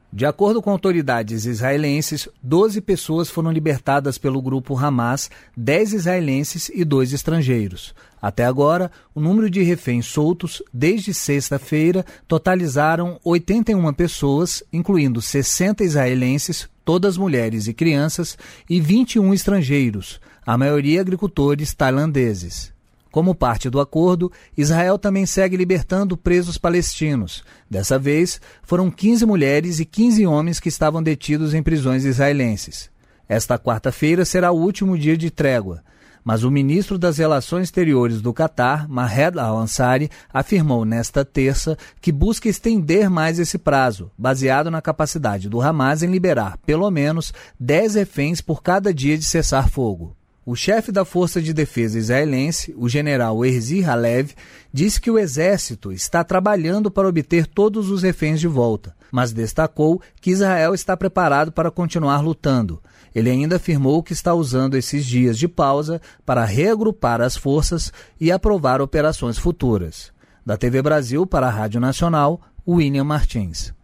De acordo com autoridades israelenses, 12 pessoas foram libertadas pelo grupo Hamas, 10 israelenses e 2 estrangeiros. Até agora, o número de reféns soltos, desde sexta-feira, totalizaram 81 pessoas, incluindo 60 israelenses, todas mulheres e crianças, e 21 estrangeiros, a maioria agricultores tailandeses. Como parte do acordo, Israel também segue libertando presos palestinos. Dessa vez, foram 15 mulheres e 15 homens que estavam detidos em prisões israelenses. Esta quarta-feira será o último dia de trégua, mas o ministro das Relações Exteriores do Catar, Mahed Al-Ansari, afirmou nesta terça que busca estender mais esse prazo, baseado na capacidade do Hamas em liberar pelo menos 10 reféns por cada dia de cessar-fogo. O chefe da Força de Defesa israelense, o general Herzi Halev, disse que o exército está trabalhando para obter todos os reféns de volta, mas destacou que Israel está preparado para continuar lutando. Ele ainda afirmou que está usando esses dias de pausa para reagrupar as forças e aprovar operações futuras. Da TV Brasil para a Rádio Nacional, William Martins.